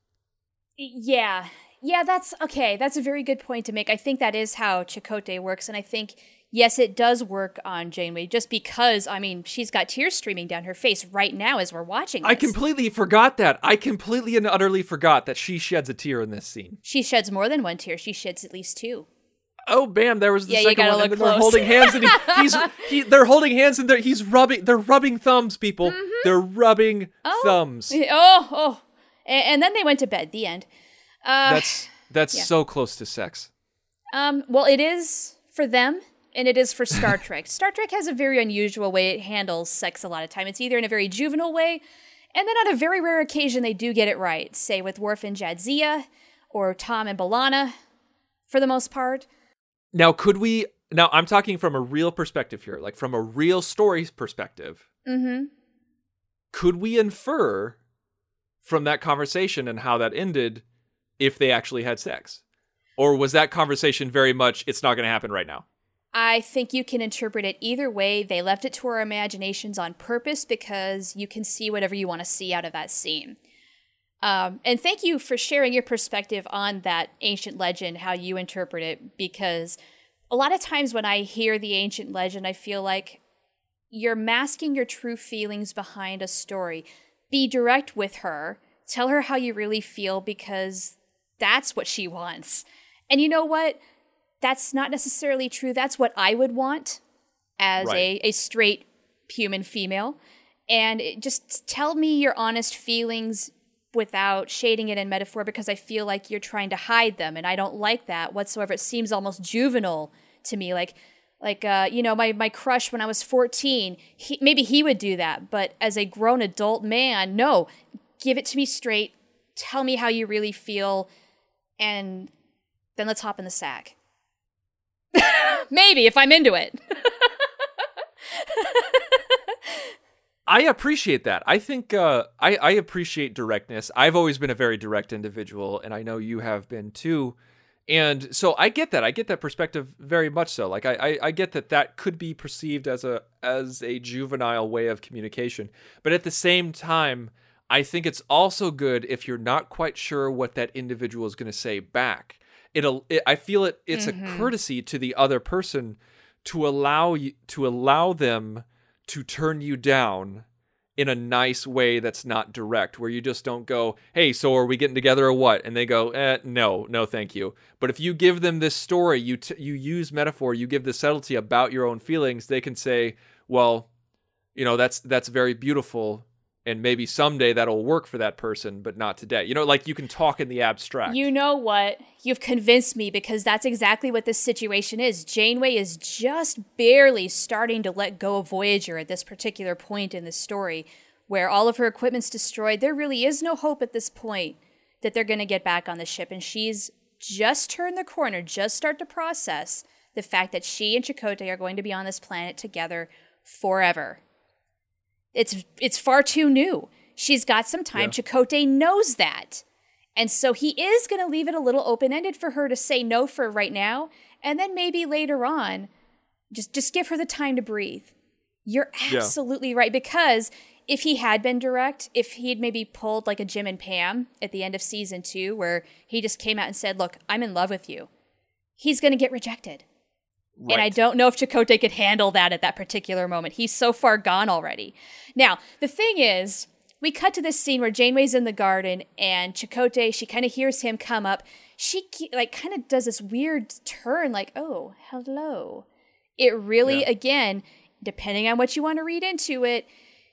Yeah. Yeah, that's okay. That's a very good point to make. I think that is how Chakotay works. And I think, yes, it does work on Janeway just because, I mean, she's got tears streaming down her face right now as we're watching this. I completely forgot that. I completely and utterly forgot that she sheds a tear in this scene. She sheds more than one tear. She sheds at least two. Oh, bam! There was the Yeah, you second gotta one, and look then they're close. holding hands, and he, he's he, they're holding hands, and they're he's rubbing. They're rubbing thumbs, people. Mm-hmm. They're rubbing thumbs. Oh, oh. And, and then they went to bed. The end. Uh, That's that's yeah. so close to sex. Um, well, it is for them, and it is for Star Trek. Star Trek has a very unusual way it handles sex a lot of time. It's either in a very juvenile way, and then on a very rare occasion they do get it right, say with Worf and Jadzia, or Tom and B'Elanna, for the most part. Now, could we? Now, I'm talking from a real perspective here, like from a real story perspective. Mm-hmm. Could we infer from that conversation and how that ended if they actually had sex? Or was that conversation very much, it's not going to happen right now? I think you can interpret it either way. They left it to our imaginations on purpose because you can see whatever you want to see out of that scene. Um, and thank you for sharing your perspective on that ancient legend, how you interpret it, because a lot of times when I hear the ancient legend, I feel like, you're masking your true feelings behind a story. Be direct with her. Tell her how you really feel because that's what she wants. And you know what? That's not necessarily true. That's what I would want as Right. a, a straight human female. And it, just tell me your honest feelings without shading it in metaphor because I feel like you're trying to hide them. And I don't like that whatsoever. It seems almost juvenile to me. Like, like uh, you know, my, my crush when I was fourteen, he, maybe he would do that. But as a grown adult man, no. Give it to me straight. Tell me how you really feel. And then let's hop in the sack. Maybe, if I'm into it. I appreciate that. I think uh, I, I appreciate directness. I've always been a very direct individual, and I know you have been too. And so I get that. I get that perspective very much so. Like I, I, I get that that could be perceived as a as a juvenile way of communication. But at the same time, I think it's also good if you're not quite sure what that individual is going to say back. It'll. It, I feel it. It's Mm-hmm. a courtesy to the other person to allow you to allow them to turn you down in a nice way that's not direct, where you just don't go, "Hey, so are we getting together or what?" And they go, eh, "No, no, thank you." But if you give them this story, you t- you use metaphor, you give the subtlety about your own feelings, they can say, "Well, you know, that's that's very beautiful." And maybe someday that'll work for that person, but not today. You know, like you can talk in the abstract. You know what? You've convinced me because that's exactly what this situation is. Janeway is just barely starting to let go of Voyager at this particular point in the story where all of her equipment's destroyed. There really is no hope at this point that they're going to get back on the ship. And she's just turned the corner, just start to process the fact that she and Chakotay are going to be on this planet together forever. It's it's far too new. She's got some time. Yeah. Chakotay knows that. And so he is going to leave it a little open-ended for her to say no for right now. And then maybe later on, just, just give her the time to breathe. You're Yeah. absolutely right. Because if he had been direct, if he'd maybe pulled like a Jim and Pam at the end of season two, where he just came out and said, look, I'm in love with you, he's going to get rejected. Right. And I don't know if Chakotay could handle that at that particular moment. He's so far gone already. Now, the thing is, we cut to this scene where Janeway's in the garden and Chakotay, she kind of hears him come up. She like kind of does this weird turn like, oh, hello. It really, Yeah. again, depending on what you want to read into it,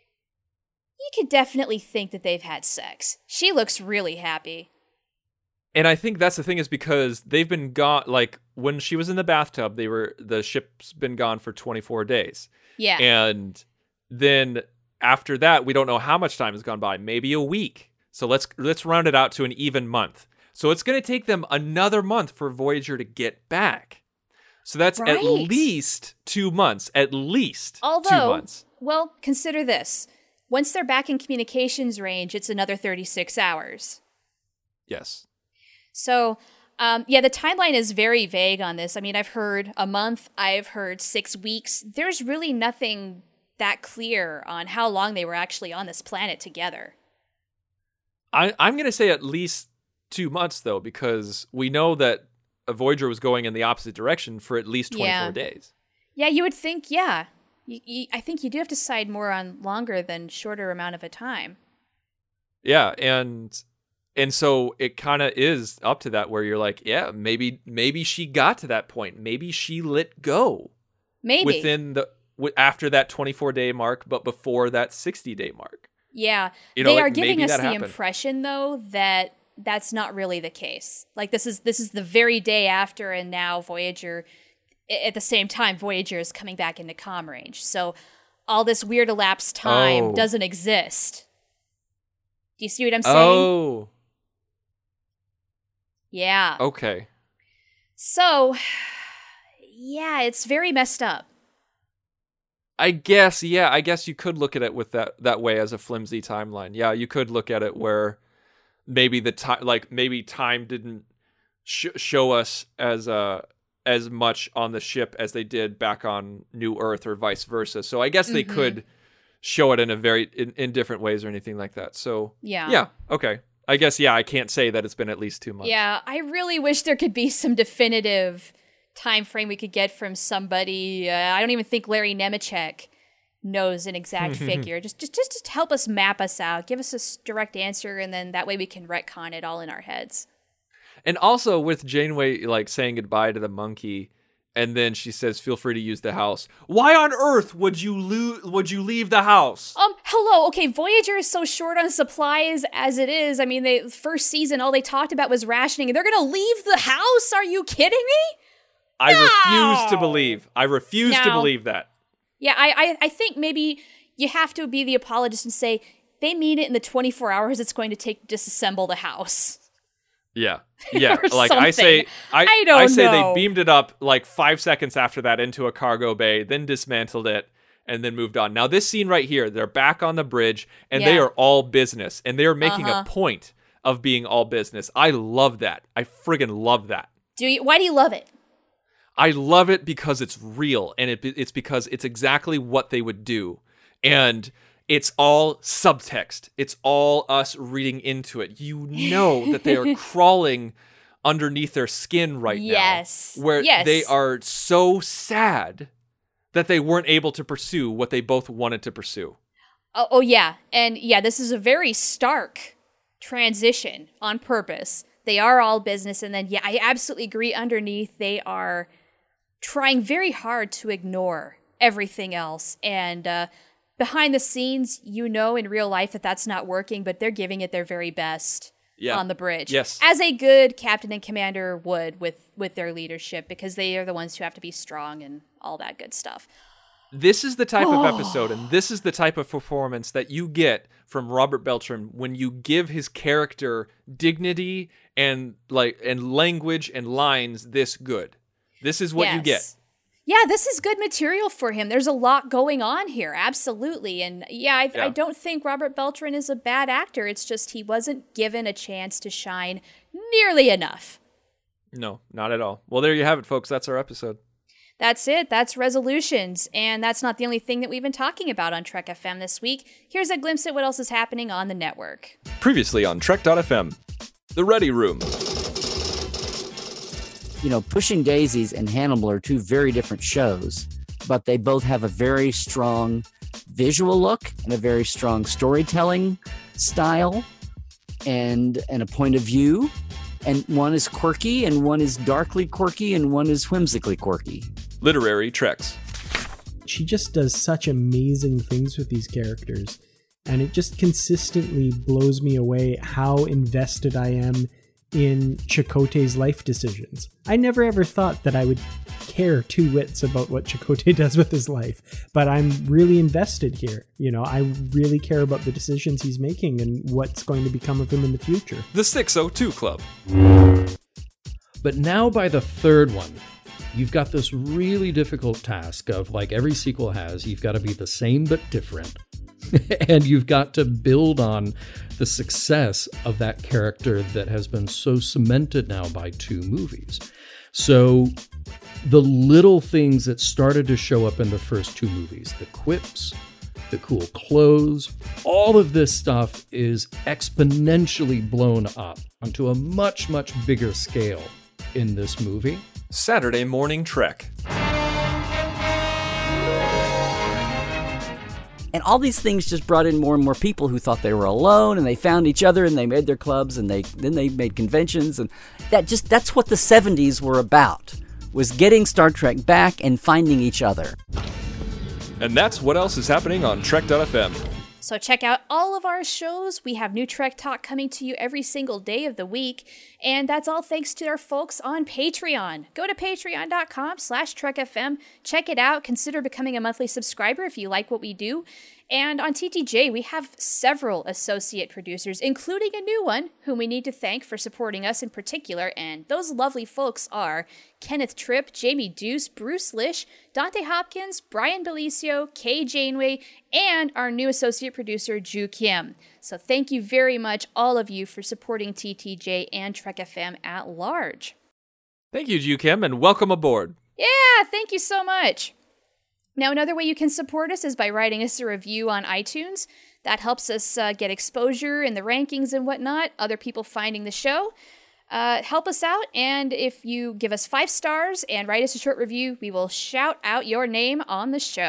you could definitely think that they've had sex. She looks really happy. And I think that's the thing is because they've been gone, like when she was in the bathtub, they were, the ship's been gone for twenty-four days. Yeah. And then after that, we don't know how much time has gone by, maybe a week. So let's, let's round it out to an even month. So it's going to take them another month for Voyager to get back. So that's Right. at least two months, at least Although, two months. well, consider this. Once they're back in communications range, it's another thirty-six hours. Yes. So, um, yeah, the timeline is very vague on this. I mean, I've heard a month, I've heard six weeks. There's really nothing that clear on how long they were actually on this planet together. I, I'm going to say at least two months, though, because we know that a Voyager was going in the opposite direction for at least twenty-four Yeah. days. Yeah, you would think, yeah. You, you, I think you do have to side more on longer than shorter amount of a time. Yeah, and and so it kind of is up to that where you're like, yeah, maybe maybe she got to that point. Maybe she let go Maybe. within the w- after that twenty-four day mark, but before that sixty day mark. Yeah. You know, they like, are giving maybe us that the happened. impression, though, that that's not really the case. Like, this is this is the very day after, and now Voyager, a- at the same time, Voyager is coming back into comm range. So all this weird elapsed time Oh. doesn't exist. Do you see what I'm saying? Oh, Yeah. okay. So, yeah, it's very messed up. I guess, yeah, I guess you could look at it with that that way as a flimsy timeline. Yeah, you could look at it where maybe the time, like maybe time didn't sh- show us as uh as much on the ship as they did back on New Earth, or vice versa. So I guess they Mhm. could show it in a very in, in different ways or anything like that. So Yeah. yeah, okay. I guess yeah, I can't say that it's been at least two months. Yeah, I really wish there could be some definitive time frame we could get from somebody. Uh, I don't even think Larry Nemechek knows an exact figure. Just, just, just to help us map us out, give us a s- direct answer, and then that way we can retcon it all in our heads. And also with Janeway like saying goodbye to the monkey, and then she says, "Feel free to use the house." Why on earth would you lo- would you leave the house? Um, hello. Okay, Voyager is so short on supplies as it is. I mean, they first season all they talked about was rationing, and they're gonna leave the house? Are you kidding me? I No! refuse to believe. I refuse to No. believe that. Yeah, I, I, I think maybe you have to be the apologist and say they mean it in the twenty-four hours it's going to take to disassemble the house. Yeah, yeah. Or like I say, something. I, I don't I say know. they beamed it up like five seconds after that into a cargo bay, then dismantled it, and then moved on. Now this scene right here, they're back on the bridge, and they Yeah. are all business, and they are making Uh-huh. a point of being all business. I love that. I friggin' love that. Do you? Why do you love it? I love it because it's real, and it, it's because it's exactly what they would do. And it's all subtext. It's all us reading into it. You know that they are crawling underneath their skin right Yes. now. Where Yes. they are so sad that they weren't able to pursue what they both wanted to pursue. Oh, oh yeah, and yeah, this is a very stark transition on purpose. They are all business, and then yeah, I absolutely agree. Underneath, they are trying very hard to ignore everything else, and uh, behind the scenes, you know, in real life that that's not working, but they're giving it their very best Yeah. on the bridge, Yes. as a good captain and commander would with with their leadership, because they are the ones who have to be strong and all that good stuff. This is the type of episode, and this is the type of performance that you get from Robert Beltran when you give his character dignity and like and language and lines this good. This is what you get. Yes. Yeah, this is good material for him. There's a lot going on here, absolutely. And yeah, I, Yeah. I don't think Robert Beltran is a bad actor. It's just he wasn't given a chance to shine nearly enough. No, not at all. Well, there you have it, folks. That's our episode. That's it. That's Resolutions. And that's not the only thing that we've been talking about on Trek F M this week. Here's a glimpse at what else is happening on the network. Previously on Trek dot F M, The Ready Room. You know, Pushing Daisies and Hannibal are two very different shows, but they both have a very strong visual look and a very strong storytelling style and and a point of view. And one is quirky, and one is darkly quirky, and one is whimsically quirky. Literary Treks. She just does such amazing things with these characters, and it just consistently blows me away how invested I am in Chakotay's life decisions. I never ever thought that I would care two whits about what Chakotay does with his life, but I'm really invested here. You know, I really care about the decisions he's making and what's going to become of him in the future. The six oh two Club. But now by the third one, you've got this really difficult task of, like every sequel has, you've got to be the same but different. And you've got to build on the success of that character that has been so cemented now by two movies. So the little things that started to show up in the first two movies, the quips, the cool clothes, all of this stuff is exponentially blown up onto a much, much bigger scale in this movie. Saturday Morning Trek. And all these things just brought in more and more people who thought they were alone, and they found each other, and they made their clubs, and they then they made conventions, and that just that's what the seventies were about, was getting Star Trek back and finding each other. And that's what else is happening on Trek dot F M. So check out all of our shows. We have new Trek Talk coming to you every single day of the week. And that's all thanks to our folks on Patreon. Go to patreon.com slash TrekFM. Check it out. Consider becoming a monthly subscriber if you like what we do. And on T T J, we have several associate producers, including a new one, whom we need to thank for supporting us in particular. And those lovely folks are Kenneth Tripp, Jamie Deuce, Bruce Lish, Dante Hopkins, Brian Belicio, Kay Janeway, and our new associate producer, Ju Kim. So thank you very much, all of you, for supporting T T J and Trek F M at large. Thank you, Ju Kim, and welcome aboard. Yeah, thank you so much. Now, another way you can support us is by writing us a review on iTunes. That helps us uh, get exposure in the rankings and whatnot, other people finding the show. Uh, help us out, and if you give us five stars and write us a short review, we will shout out your name on the show.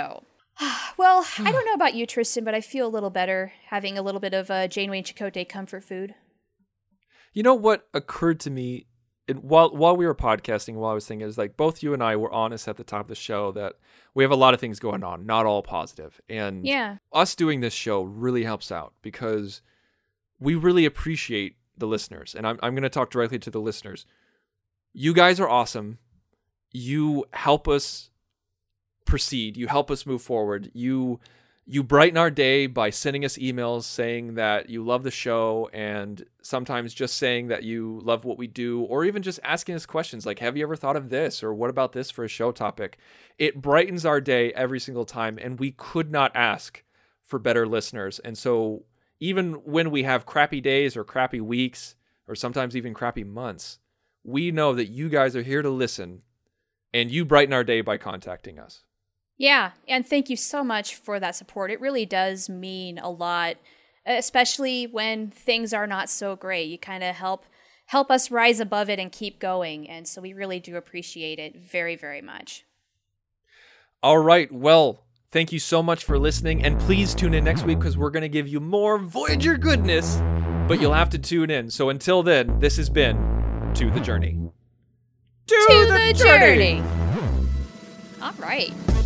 Well, I don't know about you, Tristan, but I feel a little better having a little bit of uh, Janeway and Chakotay comfort food. You know what occurred to me it, while while we were podcasting, while I was thinking, is like both you and I were honest at the top of the show that we have a lot of things going on, not all positive. And yeah. us doing this show really helps out because we really appreciate the listeners. And I'm, I'm going to talk directly to the listeners. You guys are awesome. You help us proceed. You help us move forward. You you brighten our day by sending us emails saying that you love the show, and sometimes just saying that you love what we do, or even just asking us questions like, have you ever thought of this? Or what about this for a show topic? It brightens our day every single time, and we could not ask for better listeners. And so even when we have crappy days or crappy weeks, or sometimes even crappy months, we know that you guys are here to listen, and you brighten our day by contacting us. Yeah, and thank you so much for that support. It really does mean a lot, especially when things are not so great. You kind of help help us rise above it and keep going, and so we really do appreciate it very, very much. All right, well, thank you so much for listening, and please tune in next week because we're going to give you more Voyager goodness, but you'll have to tune in. So until then, this has been To the Journey. To, to the, the journey. journey. All right.